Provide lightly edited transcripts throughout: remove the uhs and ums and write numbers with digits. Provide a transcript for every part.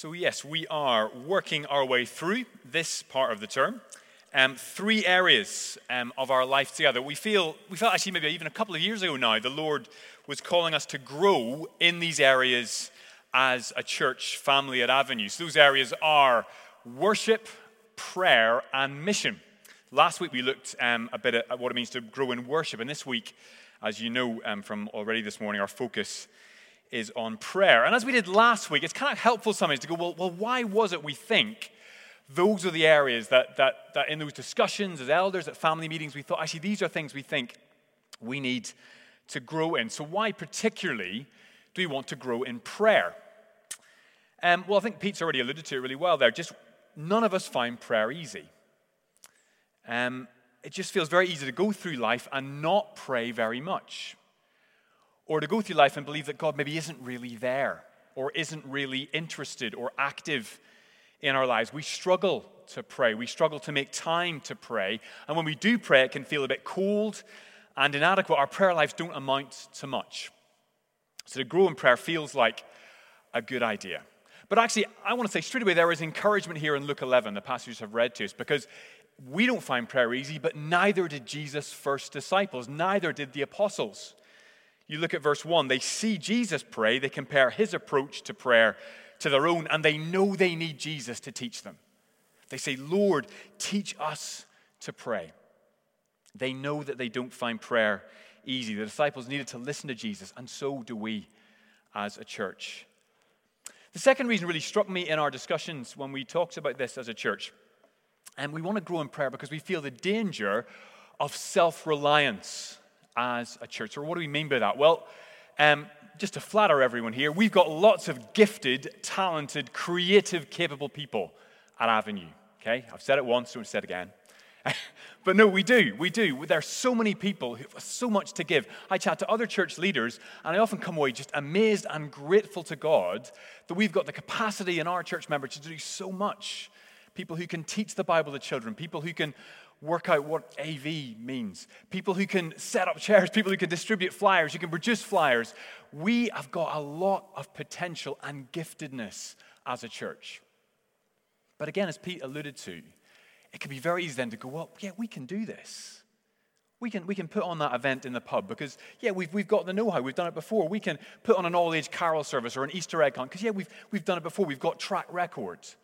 So yes, we are working our way through this part of the term. Three areas of our life together. We felt actually maybe even a couple of years ago now, the Lord was calling us to grow in these areas as a church family at Avenue. So those areas are worship, prayer, and mission. Last week we looked a bit at what it means to grow in worship, and this week, as you know from already this morning, our focus is on prayer. And as we did last week, it's kind of helpful sometimes to go, well, why was it we think those are the areas that in those discussions as elders at family meetings, we thought, actually, these are things we think we need to grow in. So why particularly do we want to grow in prayer? Well, I think Pete's already alluded to it really well there. Just none of us find prayer easy. It just feels very easy to go through life and not pray very much. Or to go through life and believe that God maybe isn't really there, or isn't really interested or active in our lives. We struggle to pray. We struggle to make time to pray. And when we do pray, it can feel a bit cold and inadequate. Our prayer lives don't amount to much. So to grow in prayer feels like a good idea. But actually, I want to say straight away, there is encouragement here in Luke 11, the passages I've read to us, because we don't find prayer easy, but neither did Jesus' first disciples. Neither did the apostles. You look at verse 1, they see Jesus pray, they compare his approach to prayer to their own, and they know they need Jesus to teach them. They say, Lord, teach us to pray. They know that they don't find prayer easy. The disciples needed to listen to Jesus, and so do we as a church. The second reason really struck me in our discussions when we talked about this as a church, and we want to grow in prayer because we feel the danger of self-reliance as a church. Or what do we mean by that? Well, just to flatter everyone here, we've got lots of gifted, talented, creative, capable people at Avenue. Okay, I've said it once, don't say it again. But no, we do. There are so many people who have so much to give. I chat to other church leaders, and I often come away just amazed and grateful to God that we've got the capacity in our church members to do so much. People who can teach the Bible to children, people who can work out what AV means, people who can set up chairs, people who can distribute flyers, who can produce flyers. We have got a lot of potential and giftedness as a church. But again, as Pete alluded to, it can be very easy then to go, well, yeah, we can do this. We can put on that event in the pub because, yeah, we've got the know-how. We've done it before. We can put on an all-age carol service or an Easter egg hunt because, yeah, we've done it before. We've got track records.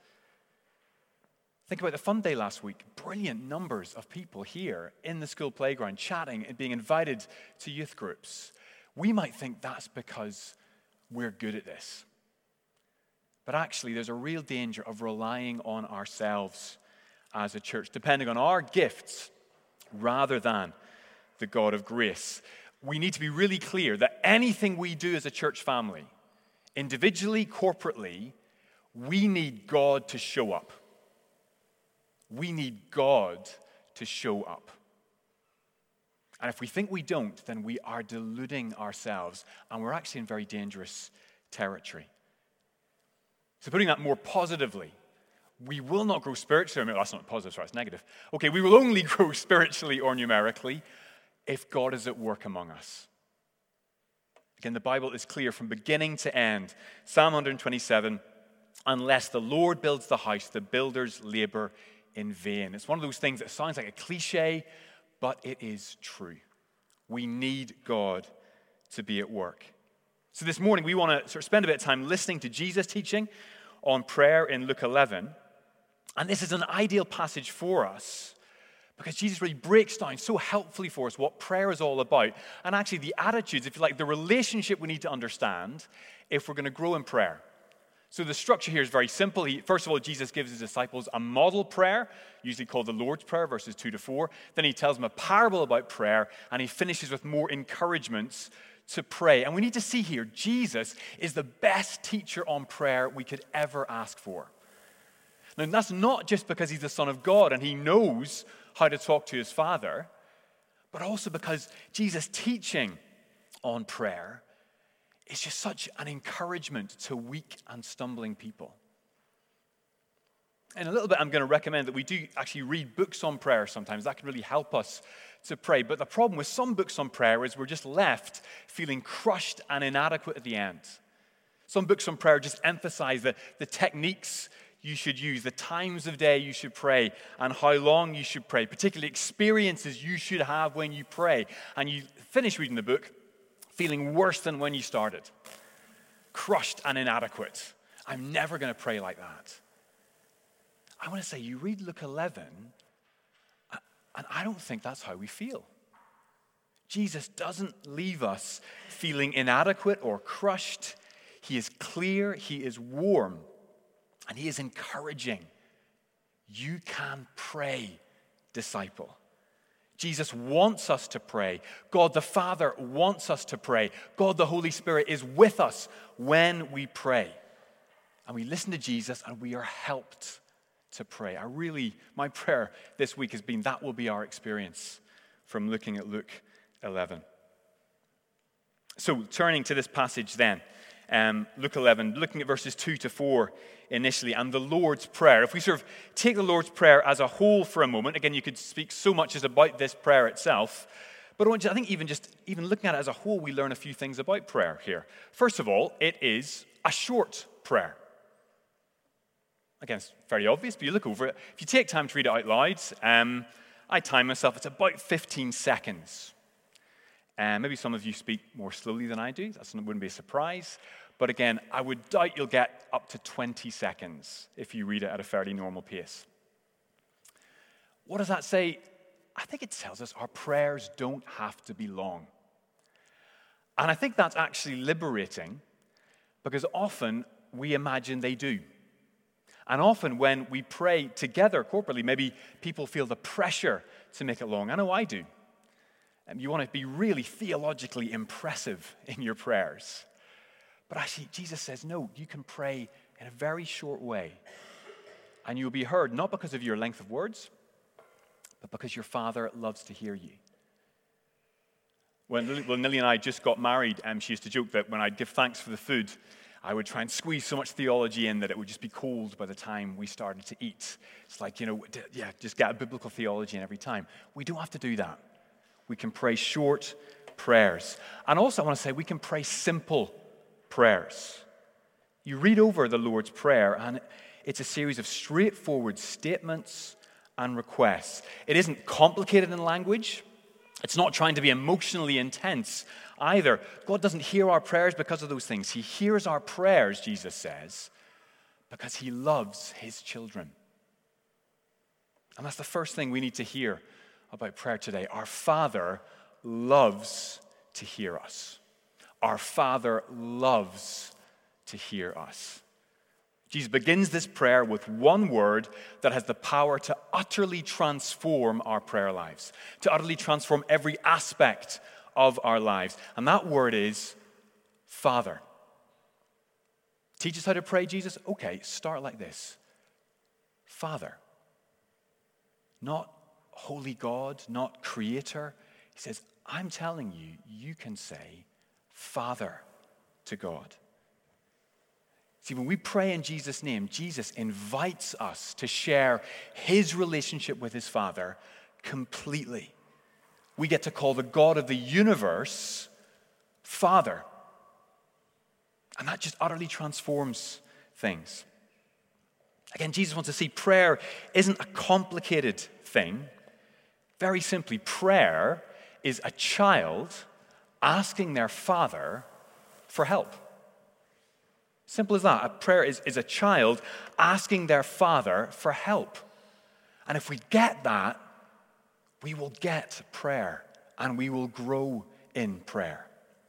Think about the fun day last week. Brilliant numbers of people here in the school playground chatting and being invited to youth groups. We might think that's because we're good at this. But actually, there's a real danger of relying on ourselves as a church, depending on our gifts rather than the God of grace. We need to be really clear that anything we do as a church family, individually, corporately, we need God to show up. We need God to show up. And if we think we don't, then we are deluding ourselves, and we're actually in very dangerous territory. So putting that more positively, we will not grow spiritually. I mean, that's not positive, sorry, it's negative. Okay, we will only grow spiritually or numerically if God is at work among us. Again, the Bible is clear from beginning to end. Psalm 127, unless the Lord builds the house, the builders labor in vain. It's one of those things that sounds like a cliche, but it is true. We need God to be at work. So this morning, we want to sort of spend a bit of time listening to Jesus' teaching on prayer in Luke 11. And this is an ideal passage for us because Jesus really breaks down so helpfully for us what prayer is all about. And actually the attitudes, if you like, the relationship we need to understand if we're going to grow in prayer. So the structure here is very simple. First of all, Jesus gives his disciples a model prayer, usually called the Lord's Prayer, verses 2-4. Then he tells them a parable about prayer, and he finishes with more encouragements to pray. And we need to see here, Jesus is the best teacher on prayer we could ever ask for. Now, that's not just because he's the Son of God and he knows how to talk to his Father, but also because Jesus' teaching on prayer is just such an encouragement to weak and stumbling people. In a little bit, I'm going to recommend that we do actually read books on prayer sometimes. That can really help us to pray. But the problem with some books on prayer is we're just left feeling crushed and inadequate at the end. Some books on prayer just emphasize the techniques you should use, the times of day you should pray, and how long you should pray, particularly experiences you should have when you pray. And you finish reading the book feeling worse than when you started, crushed and inadequate. I'm never going to pray like that. I want to say, you read Luke 11, and I don't think that's how we feel. Jesus doesn't leave us feeling inadequate or crushed. He is clear, he is warm, and he is encouraging. You can pray, disciple. Jesus wants us to pray. God the Father wants us to pray. God the Holy Spirit is with us when we pray. And we listen to Jesus and we are helped to pray. My prayer this week has been that will be our experience from looking at Luke 11. So turning to this passage then, Luke 11, looking at verses 2 to 4 initially, and the Lord's Prayer. If we sort of take the Lord's Prayer as a whole for a moment, again, you could speak so much as about this prayer itself, but I think even looking at it as a whole, we learn a few things about prayer here. First of all, it is a short prayer. Again, it's very obvious, but you look over it. If you take time to read it out loud, I time myself, it's about 15 seconds. Maybe some of you speak more slowly than I do. That wouldn't be a surprise. But again, I would doubt you'll get up to 20 seconds if you read it at a fairly normal pace. What does that say? I think it tells us our prayers don't have to be long. And I think that's actually liberating because often we imagine they do. And often when we pray together corporately, maybe people feel the pressure to make it long. I know I do. You want to be really theologically impressive in your prayers. But actually, Jesus says, no, you can pray in a very short way. And you'll be heard, not because of your length of words, but because your Father loves to hear you. When Nilly and I just got married, she used to joke that when I'd give thanks for the food, I would try and squeeze so much theology in that it would just be cold by the time we started to eat. It's like, just get a biblical theology in every time. We don't have to do that. We can pray short prayers. And also, I want to say, we can pray simple prayers. You read over the Lord's Prayer, and it's a series of straightforward statements and requests. It isn't complicated in language. It's not trying to be emotionally intense either. God doesn't hear our prayers because of those things. He hears our prayers, Jesus says, because he loves his children. And that's the first thing we need to hear about prayer today. Our Father loves to hear us. Our Father loves to hear us. Jesus begins this prayer with one word that has the power to utterly transform our prayer lives, to utterly transform every aspect of our lives. And that word is Father. Teach us how to pray, Jesus? Okay, start like this. Father. Not holy God, not creator. He says, I'm telling you, you can say Father to God. See, when we pray in Jesus' name, Jesus invites us to share his relationship with his Father completely. We get to call the God of the universe Father. And that just utterly transforms things. Again, Jesus wants to see prayer isn't a complicated thing. Very simply, prayer is a child asking their father for help. Simple as that. A prayer is a child asking their father for help. And if we get that, we will get prayer and we will grow in prayer.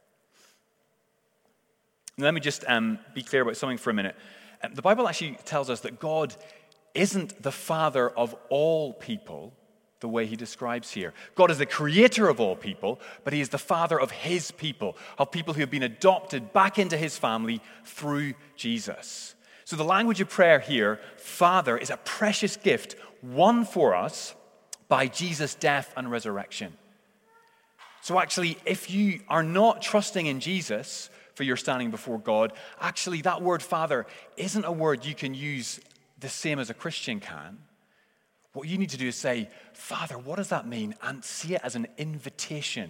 And let me just be clear about something for a minute. The Bible actually tells us that God isn't the father of all people the way he describes here. God is the creator of all people, but he is the father of his people, of people who have been adopted back into his family through Jesus. So the language of prayer here, Father, is a precious gift won for us by Jesus' death and resurrection. So actually, if you are not trusting in Jesus for your standing before God, actually that word Father isn't a word you can use the same as a Christian can. What you need to do is say, Father, what does that mean? And see it as an invitation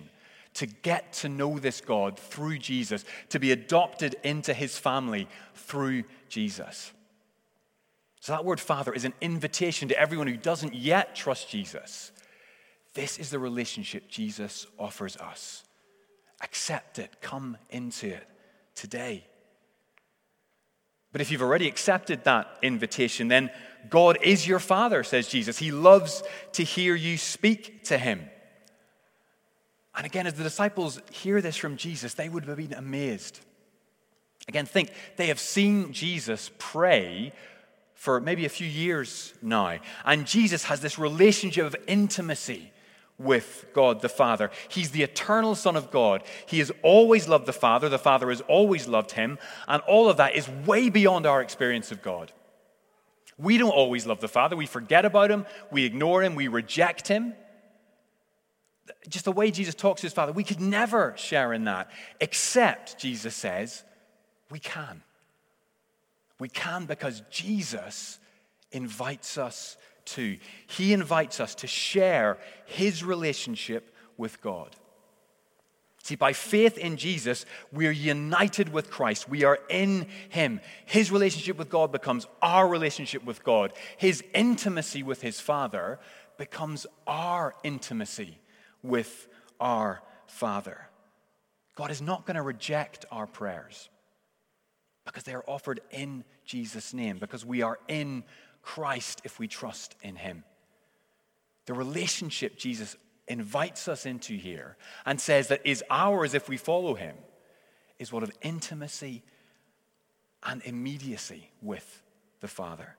to get to know this God through Jesus, to be adopted into his family through Jesus. So that word Father is an invitation to everyone who doesn't yet trust Jesus. This is the relationship Jesus offers us. Accept it. Come into it today. But if you've already accepted that invitation, then God is your Father, says Jesus. He loves to hear you speak to him. And again, as the disciples hear this from Jesus, they would have been amazed. Again, think, they have seen Jesus pray for maybe a few years now. And Jesus has this relationship of intimacy with God the Father. He's the eternal Son of God. He has always loved the Father. The Father has always loved him. And all of that is way beyond our experience of God. We don't always love the Father. We forget about him. We ignore him. We reject him. Just the way Jesus talks to his Father, we could never share in that. Except, Jesus says, we can. We can because Jesus invites us to. He invites us to share his relationship with God. See, by faith in Jesus, we're united with Christ. We are in him. His relationship with God becomes our relationship with God. His intimacy with his Father becomes our intimacy with our Father. God is not going to reject our prayers because they are offered in Jesus' name, because we are in Christ if we trust in him. The relationship Jesus invites us into here and says that is ours if we follow him is one of intimacy and immediacy with the Father.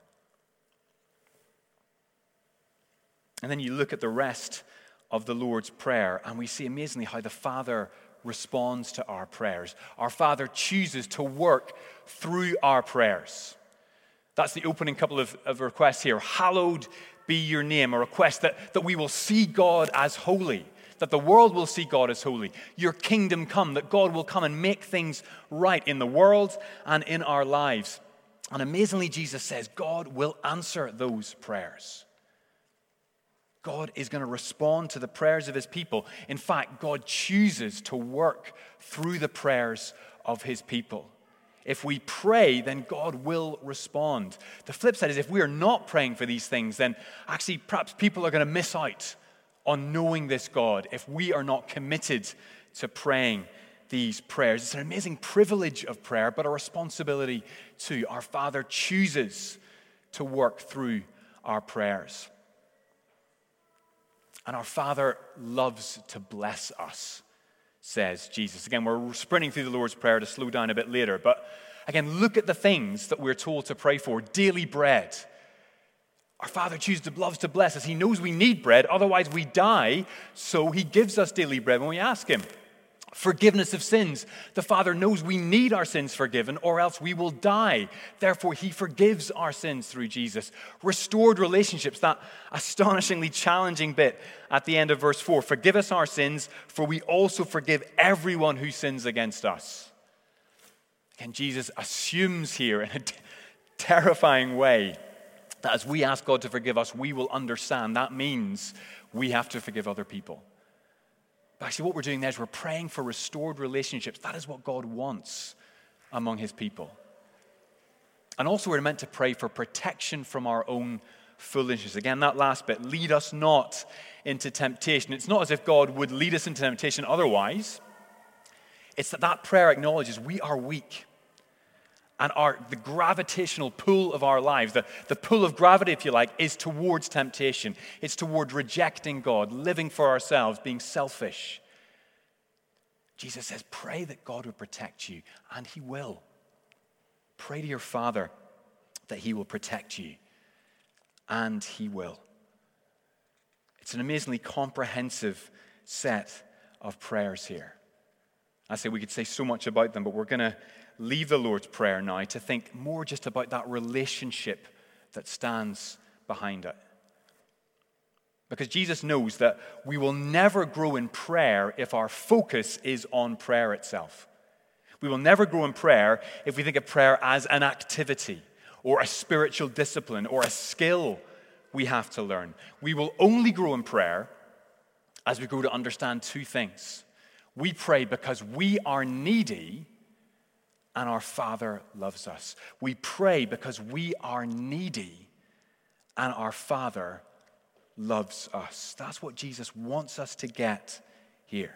And then you look at the rest of the Lord's Prayer, and we see amazingly how the Father responds to our prayers. Our Father chooses to work through our prayers. That's the opening couple of requests here. Hallowed be your name, a request that we will see God as holy, that the world will see God as holy. Your kingdom come, that God will come and make things right in the world and in our lives. And amazingly, Jesus says God will answer those prayers. God is going to respond to the prayers of his people. In fact, God chooses to work through the prayers of his people. If we pray, then God will respond. The flip side is if we are not praying for these things, then actually perhaps people are going to miss out on knowing this God if we are not committed to praying these prayers. It's an amazing privilege of prayer, but a responsibility too. Our Father chooses to work through our prayers. And our Father loves to bless us, says Jesus. Again, we're sprinting through the Lord's Prayer to slow down a bit later. But again, look at the things that we're told to pray for. Daily bread. Our Father loves to bless us. He knows we need bread, otherwise we die. So he gives us daily bread when we ask him. Forgiveness of sins. The Father knows we need our sins forgiven or else we will die. Therefore, he forgives our sins through Jesus. Restored relationships, that astonishingly challenging bit at the end of verse 4. Forgive us our sins, for we also forgive everyone who sins against us. Again, Jesus assumes here in a terrifying way that as we ask God to forgive us, we will understand that means we have to forgive other people. But actually what we're doing there is we're praying for restored relationships. That is what God wants among his people. And also we're meant to pray for protection from our own foolishness. Again, that last bit, lead us not into temptation. It's not as if God would lead us into temptation otherwise. It's that prayer acknowledges we are weak. And the gravitational pull of our lives, the pull of gravity, if you like, is towards temptation. It's toward rejecting God, living for ourselves, being selfish. Jesus says, pray that God would protect you, and he will. Pray to your Father that he will protect you, and he will. It's an amazingly comprehensive set of prayers here. I say we could say so much about them, but we're going to leave the Lord's Prayer now to think more just about that relationship that stands behind it. Because Jesus knows that we will never grow in prayer if our focus is on prayer itself. We will never grow in prayer if we think of prayer as an activity or a spiritual discipline or a skill we have to learn. We will only grow in prayer as we grow to understand two things. We pray because we are needy and our Father loves us. We pray because we are needy and our Father loves us. That's what Jesus wants us to get here.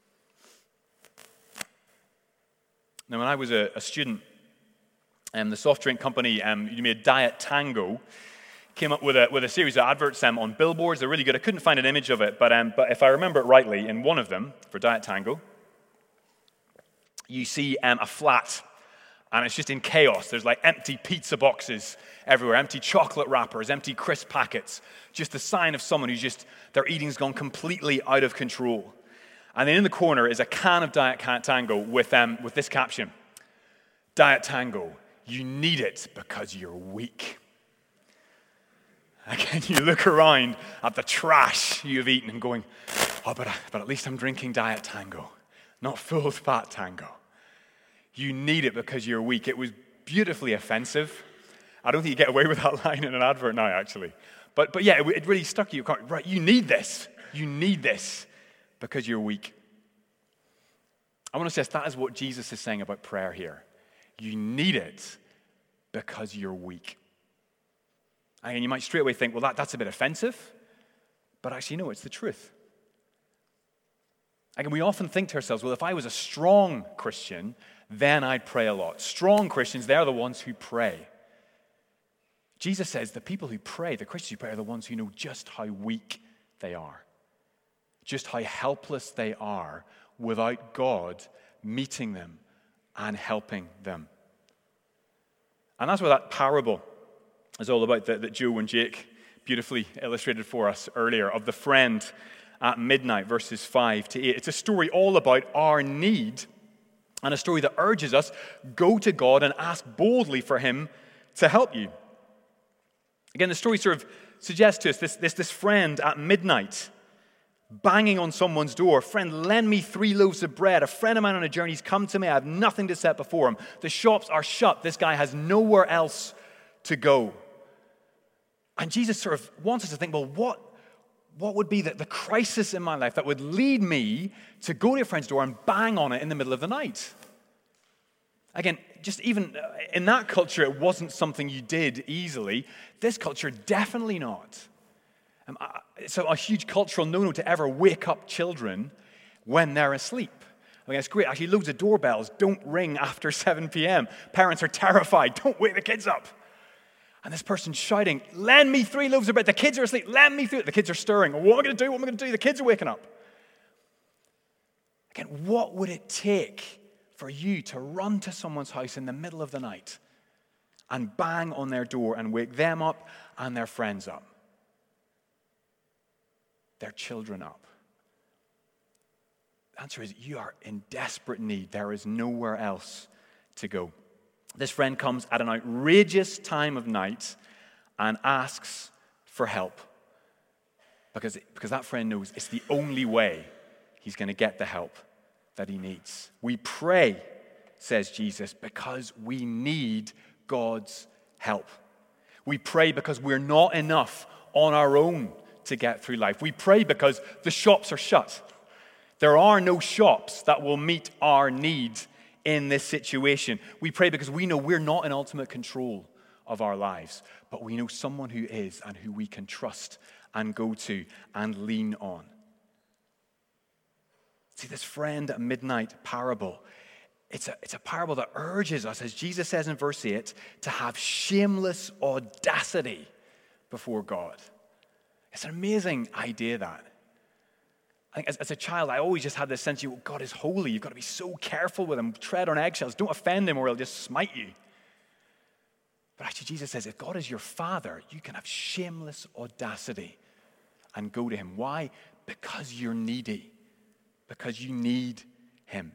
Now, when I was a student, the soft drink company, you made Diet Tango, came up with a series of adverts on billboards. They're really good. I couldn't find an image of it, but if I remember it rightly, in one of them, for Diet Tango, you see a flat, and it's just in chaos. There's like empty pizza boxes everywhere, empty chocolate wrappers, empty crisp packets, just the sign of someone who's just, their eating's gone completely out of control. And then in the corner is a can of Diet Tango with this caption: Diet Tango, you need it because you're weak. Again, you look around at the trash you've eaten and going, oh, but at least I'm drinking Diet Tango, not full fat Tango. You need it because you're weak. It was beautifully offensive. I don't think you get away with that line in an advert now, actually. But yeah, it really stuck you. Right, you need this. You need this because you're weak. I want to say that is what Jesus is saying about prayer here. You need it because you're weak. And you might straight away think, well, that's a bit offensive. But actually, no, it's the truth. Again, we often think to ourselves, well, if I was a strong Christian, then I'd pray a lot. Strong Christians, they're the ones who pray. Jesus says the people who pray, the Christians who pray, are the ones who know just how weak they are, just how helpless they are without God meeting them and helping them. And that's what that parable is all about that Joe and Jake beautifully illustrated for us earlier, of the friend at midnight, verses 5 to 8. It's a story all about our need, and a story that urges us, go to God and ask boldly for him to help you. Again, the story sort of suggests to us this friend at midnight banging on someone's door. Friend, lend me 3 loaves of bread. A friend of mine on a journey's come to me. I have nothing to set before him. The shops are shut. This guy has nowhere else to go. And Jesus sort of wants us to think, well, what would be the crisis in my life that would lead me to go to a friend's door and bang on it in the middle of the night? Again, just even in that culture, it wasn't something you did easily. This culture, definitely not. It's a huge cultural no-no to ever wake up children when they're asleep. I mean, it's great. Actually, loads of doorbells don't ring after 7 p.m. Parents are terrified. Don't wake the kids up. And this person's shouting, lend me 3 loaves of bread. The kids are asleep. Lend me 3. The kids are stirring. What am I going to do? What am I going to do? The kids are waking up. Again, what would it take for you to run to someone's house in the middle of the night and bang on their door and wake them up and their friends up, their children up? The answer is you are in desperate need. There is nowhere else to go. This friend comes at an outrageous time of night and asks for help because that friend knows it's the only way he's going to get the help that he needs. We pray, says Jesus, because we need God's help. We pray because we're not enough on our own to get through life. We pray because the shops are shut. There are no shops that will meet our need in this situation. We pray because we know we're not in ultimate control of our lives, but we know someone who is and who we can trust and go to and lean on. See, this friend at midnight parable, it's a parable that urges us, as Jesus says in verse 8, to have shameless audacity before God. It's an amazing idea, that. I think as a child, I always just had this sense, God is holy. You've got to be so careful with him. Tread on eggshells. Don't offend him or he'll just smite you. But actually, Jesus says, if God is your Father, you can have shameless audacity and go to him. Why? Because you're needy. Because you need him.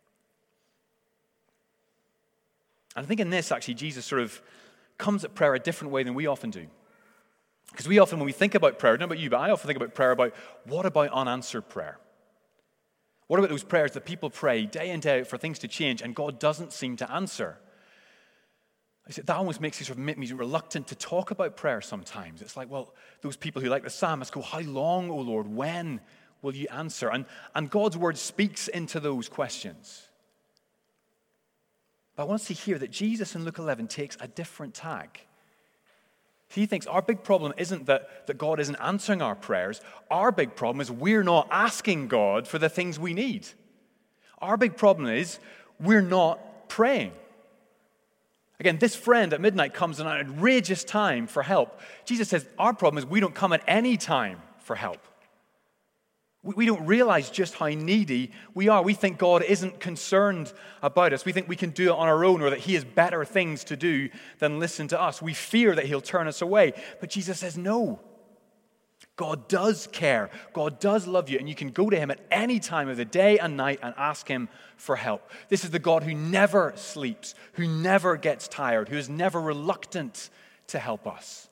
And I think in this, actually, Jesus sort of comes at prayer a different way than we often do. Because we often, when we think about prayer, I don't know about you, but I often think about prayer about, what about unanswered prayer? What about those prayers that people pray day in, day out for things to change and God doesn't seem to answer? I said, that almost makes me reluctant to talk about prayer sometimes. It's like, well, those people who like the psalmist go, how long, O Lord, when will you answer? And God's word speaks into those questions. But I want us to hear that Jesus in Luke 11 takes a different tack. He thinks our big problem isn't that God isn't answering our prayers. Our big problem is we're not asking God for the things we need. Our big problem is we're not praying. Again, this friend at midnight comes in an outrageous time for help. Jesus says our problem is we don't come at any time for help. We don't realize just how needy we are. We think God isn't concerned about us. We think we can do it on our own or that he has better things to do than listen to us. We fear that he'll turn us away. But Jesus says, no. God does care. God does love you. And you can go to him at any time of the day and night and ask him for help. This is the God who never sleeps, who never gets tired, who is never reluctant to help us.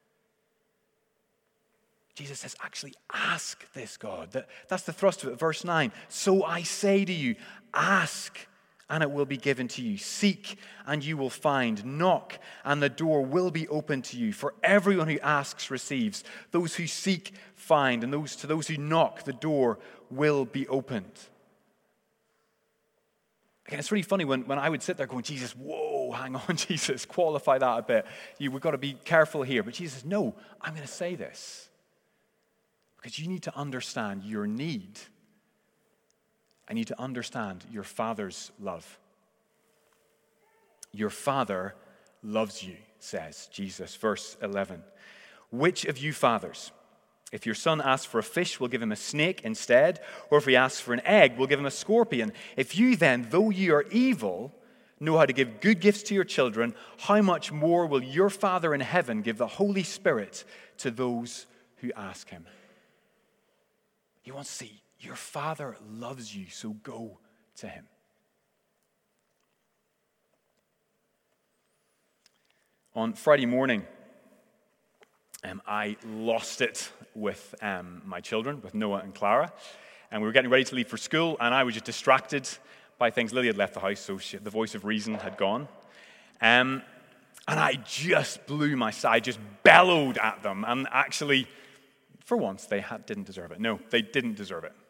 Jesus says, actually ask this God. That's the thrust of it. Verse 9, so I say to you, ask and it will be given to you. Seek and you will find. Knock and the door will be opened to you. For everyone who asks receives. Those who seek find. And to those who knock, the door will be opened. Again, it's really funny when I would sit there going, Jesus, whoa, hang on, Jesus, qualify that a bit. We've got to be careful here. But Jesus says, no, I'm going to say this. Because you need to understand your need. I need to understand your Father's love. Your Father loves you, says Jesus. Verse 11. Which of you fathers, if your son asks for a fish, will give him a snake instead? Or if he asks for an egg, will give him a scorpion? If you then, though you are evil, know how to give good gifts to your children, how much more will your Father in heaven give the Holy Spirit to those who ask him? He wants to see, your Father loves you, so go to him. On Friday morning, I lost it with my children, with Noah and Clara. And we were getting ready to leave for school, and I was just distracted by things. Lily had left the house, so the voice of reason had gone. And I just blew my side, just bellowed at them, and actually, for once, they didn't deserve it. No, they didn't deserve it.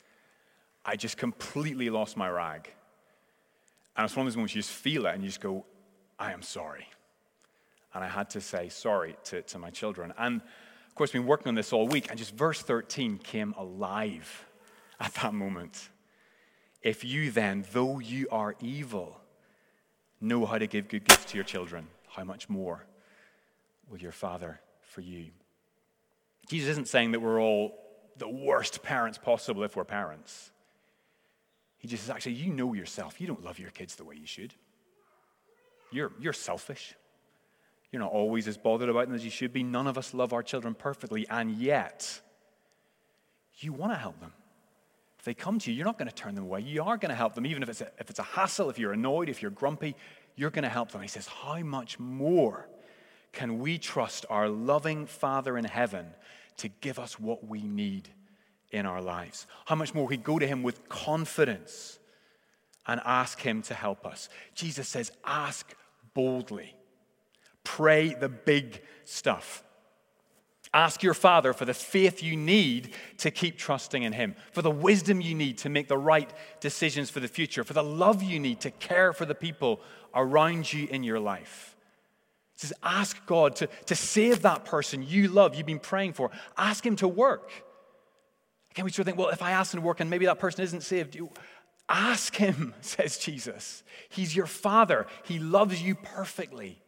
I just completely lost my rag. And it's one of those moments you just feel it and you just go, I am sorry. And I had to say sorry to my children. And, of course, been working on this all week, and just verse 13 came alive at that moment. If you then, though you are evil, know how to give good gifts to your children, how much more will your Father for you? Jesus isn't saying that we're all the worst parents possible if we're parents. He just says, actually, you know yourself. You don't love your kids the way you should. You're selfish. You're not always as bothered about them as you should be. None of us love our children perfectly, and yet you want to help them. If they come to you, you're not going to turn them away. You are going to help them, even if it's a hassle, if you're annoyed, if you're grumpy, you're going to help them. He says, how much more can we trust our loving Father in heaven to give us what we need in our lives? How much more we go to him with confidence and ask him to help us. Jesus says, ask boldly. Pray the big stuff. Ask your Father for the faith you need to keep trusting in him, for the wisdom you need to make the right decisions for the future, for the love you need to care for the people around you in your life. He says, ask God to save that person you love, you've been praying for. Ask him to work. Again, we sort of think, well, if I ask him to work and maybe that person isn't saved, ask him, says Jesus. He's your Father. He loves you perfectly.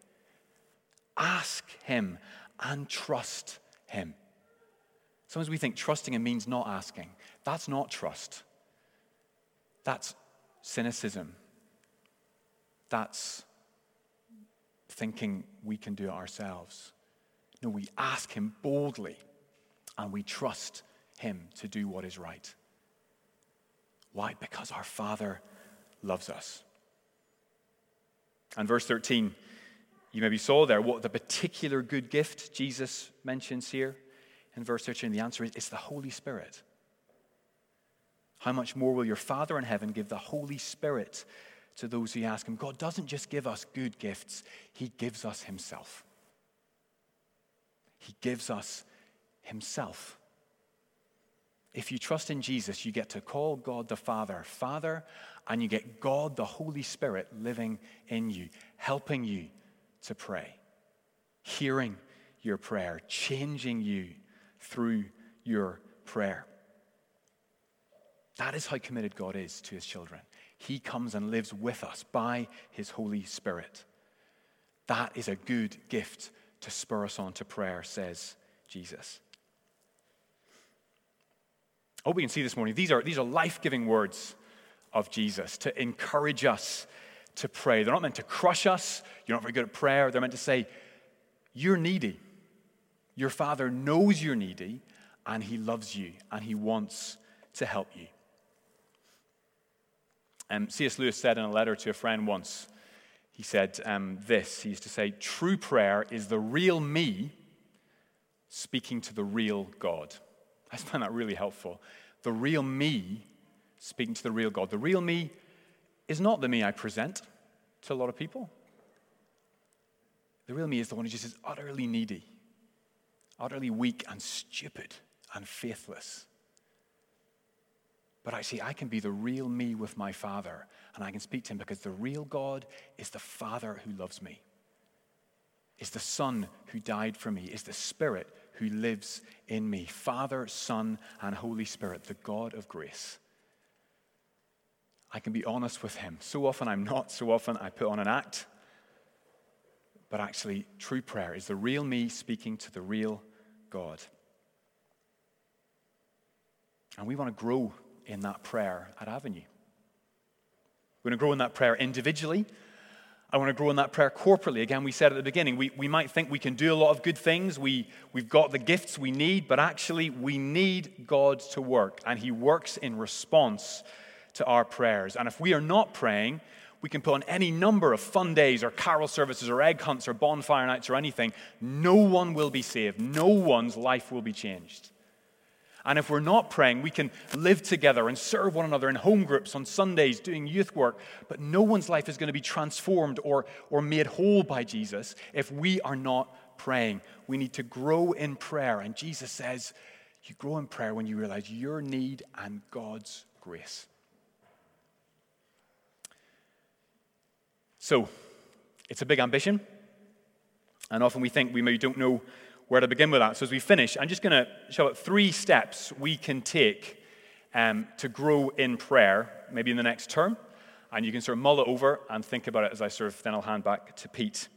Ask him and trust him. Sometimes we think trusting him means not asking. That's not trust. That's cynicism. That's thinking we can do it ourselves. No, we ask him boldly and we trust him to do what is right. Why? Because our Father loves us. And verse 13, you maybe saw there what the particular good gift Jesus mentions here. In verse 13, the answer is it's the Holy Spirit. How much more will your Father in heaven give the Holy Spirit to those who ask him? God doesn't just give us good gifts, he gives us himself. He gives us himself. If you trust in Jesus, you get to call God the Father, Father, and you get God the Holy Spirit living in you, helping you to pray, hearing your prayer, changing you through your prayer. That is how committed God is to his children. He comes and lives with us by his Holy Spirit. That is a good gift to spur us on to prayer, says Jesus. I hope we can see this morning, these are life-giving words of Jesus to encourage us to pray. They're not meant to crush us. You're not very good at prayer. They're meant to say, you're needy. Your Father knows you're needy, and he loves you, and he wants to help you. C.S. Lewis said in a letter to a friend once, he said this, he used to say, true prayer is the real me speaking to the real God. I find that really helpful. The real me speaking to the real God. The real me is not the me I present to a lot of people. The real me is the one who just is utterly needy, utterly weak and stupid and faithless. But actually, I can be the real me with my Father, and I can speak to him because the real God is the Father who loves me, is the Son who died for me, is the Spirit who lives in me. Father, Son, and Holy Spirit, the God of grace. I can be honest with him. So often I'm not. So often I put on an act. But actually, true prayer is the real me speaking to the real God. And we want to grow in that prayer at Avenue. We want to grow in that prayer individually. I want to grow in that prayer corporately. Again, we said at the beginning, we might think we can do a lot of good things. We've got the gifts we need, but actually we need God to work, and he works in response to our prayers. And if we are not praying, we can put on any number of fun days or carol services or egg hunts or bonfire nights or anything. No one will be saved. No one's life will be changed. And if we're not praying, we can live together and serve one another in home groups on Sundays, doing youth work, but no one's life is going to be transformed or made whole by Jesus if we are not praying. We need to grow in prayer. And Jesus says, you grow in prayer when you realize your need and God's grace. So, it's a big ambition, and often we think we maybe don't know where to begin with that. So as we finish, I'm just going to show up 3 steps we can take to grow in prayer, maybe in the next term, and you can sort of mull it over and think about it as I sort of, then I'll hand back to Pete.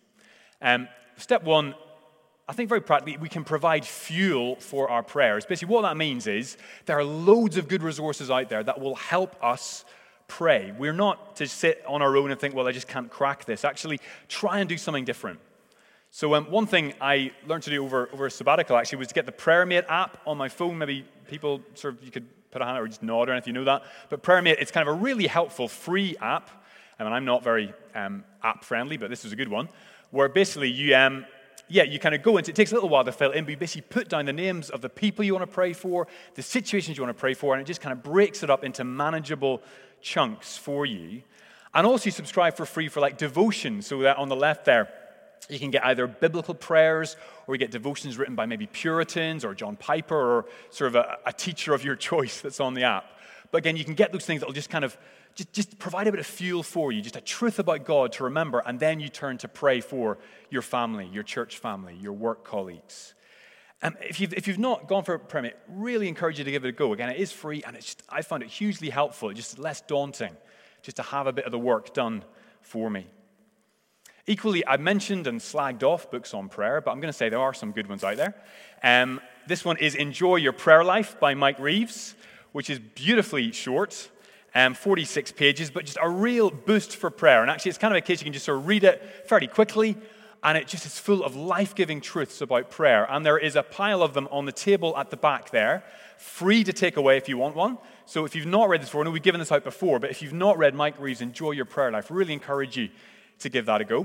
Step 1, I think very practically, we can provide fuel for our prayers. Basically, what that means is there are loads of good resources out there that will help us pray. We're not to sit on our own and think, well, I just can't crack this. Actually, try and do something different. So one thing I learned to do over a sabbatical, actually, was to get the PrayerMate app on my phone. Maybe people sort of, you could put a hand out or just nod or anything, if you know that. But PrayerMate, it's kind of a really helpful free app. And I'm not very app-friendly, but this is a good one, where basically you kind of go into, it takes a little while to fill in, but you basically put down the names of the people you want to pray for, the situations you want to pray for, and it just kind of breaks it up into manageable chunks for you. And also you subscribe for free for like devotion, so that on the left there, you can get either biblical prayers or you get devotions written by maybe Puritans or John Piper or sort of a teacher of your choice that's on the app. But again, you can get those things that will just kind of just provide a bit of fuel for you, just a truth about God to remember, and then you turn to pray for your family, your church family, your work colleagues. If you've not gone for a PrayerMate, really encourage you to give it a go. Again, it is free, and I found it hugely helpful. It's just less daunting just to have a bit of the work done for me. Equally, I mentioned and slagged off books on prayer, but I'm going to say there are some good ones out there. This one is Enjoy Your Prayer Life by Mike Reeves, which is beautifully short, 46 pages, but just a real boost for prayer. And actually, it's kind of a case you can just sort of read it fairly quickly, and it just is full of life-giving truths about prayer. And there is a pile of them on the table at the back there, free to take away if you want one. So if you've not read this before, I know we've given this out before, but if you've not read Mike Reeves' Enjoy Your Prayer Life, really encourage you to give that a go.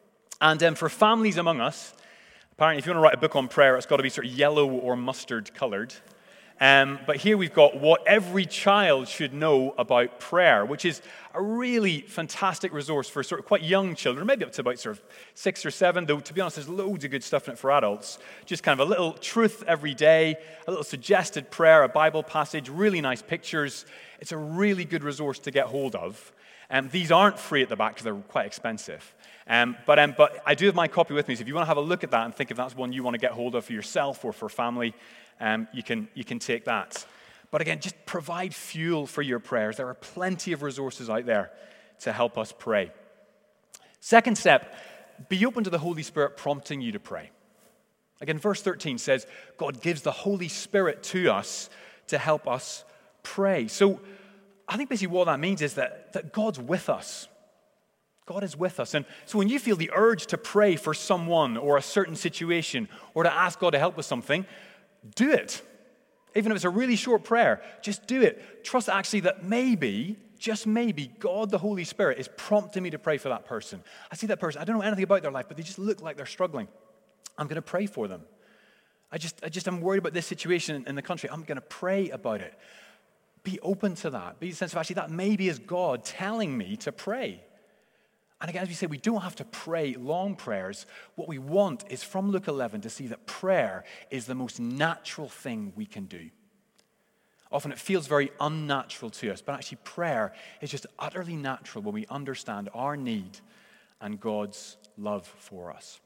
And for families among us, apparently if you want to write a book on prayer, it's got to be sort of yellow or mustard colored. But here we've got what every child should know about prayer, which is a really fantastic resource for sort of quite young children, maybe up to about sort of 6 or 7, though to be honest, there's loads of good stuff in it for adults. Just kind of a little truth every day, a little suggested prayer, a Bible passage, really nice pictures. It's a really good resource to get hold of. These aren't free at the back because they're quite expensive. But I do have my copy with me, so if you want to have a look at that and think if that's one you want to get hold of for yourself or for family, you can take that. But again, just provide fuel for your prayers. There are plenty of resources out there to help us pray. Second step, be open to the Holy Spirit prompting you to pray. Again, verse 13 says, God gives the Holy Spirit to us to help us pray. So I think basically what that means is that God's with us. God is with us. And so when you feel the urge to pray for someone or a certain situation or to ask God to help with something, do it. Even if it's a really short prayer, just do it. Trust actually that maybe, just maybe, God, the Holy Spirit, is prompting me to pray for that person. I see that person, I don't know anything about their life, but they just look like they're struggling. I'm going to pray for them. I'm worried about this situation in the country. I'm going to pray about it. Be open to that. Be a sense of actually that maybe is God telling me to pray. And again, as we say, we don't have to pray long prayers. What we want is from Luke 11 to see that prayer is the most natural thing we can do. Often it feels very unnatural to us, but actually prayer is just utterly natural when we understand our need and God's love for us.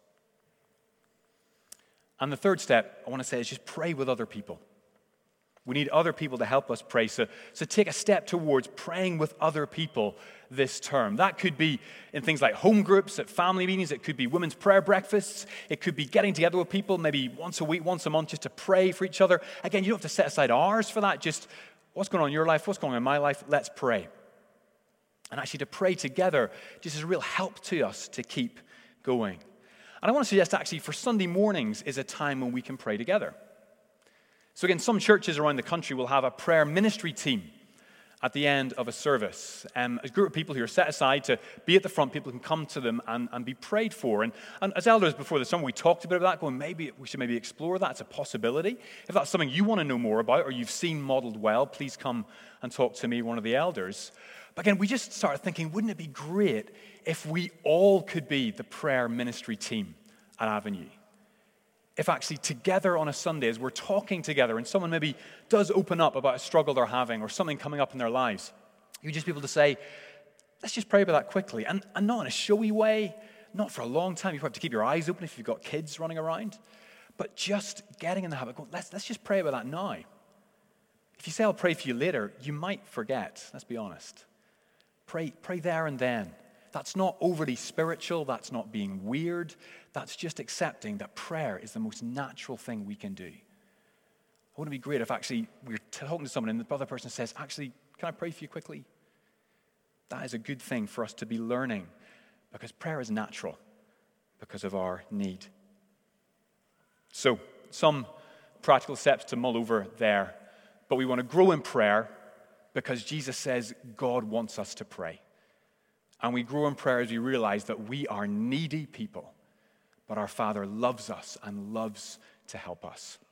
And the third step I want to say is just pray with other people. We need other people to help us pray. So take a step towards praying with other people this term. That could be in things like home groups, at family meetings. It could be women's prayer breakfasts. It could be getting together with people maybe once a week, once a month, just to pray for each other. Again, you don't have to set aside hours for that. Just what's going on in your life? What's going on in my life? Let's pray. And actually to pray together just is a real help to us to keep going. And I want to suggest actually for Sunday mornings is a time when we can pray together. So again, some churches around the country will have a prayer ministry team at the end of a service. A group of people who are set aside to be at the front. People can come to them and be prayed for. And as elders before the summer, we talked a bit about that, going maybe we should explore that. It's a possibility. If that's something you want to know more about or you've seen modeled well, please come and talk to me, one of the elders. But again, we just started thinking, wouldn't it be great if we all could be the prayer ministry team at Avenue? If actually together on a Sunday, as we're talking together and someone maybe does open up about a struggle they're having or something coming up in their lives, you just be able to say, let's just pray about that quickly. And not in a showy way, not for a long time. You have to keep your eyes open if you've got kids running around. But just getting in the habit of going, let's just pray about that now. If you say, I'll pray for you later, you might forget, let's be honest. Pray there and then. That's not overly spiritual. That's not being weird. That's just accepting that prayer is the most natural thing we can do. Wouldn't it be great if actually we're talking to someone and the other person says, actually, can I pray for you quickly? That is a good thing for us to be learning because prayer is natural because of our need. So, some practical steps to mull over there. But we want to grow in prayer because Jesus says God wants us to pray. And we grow in prayer as we realize that we are needy people, but our Father loves us and loves to help us.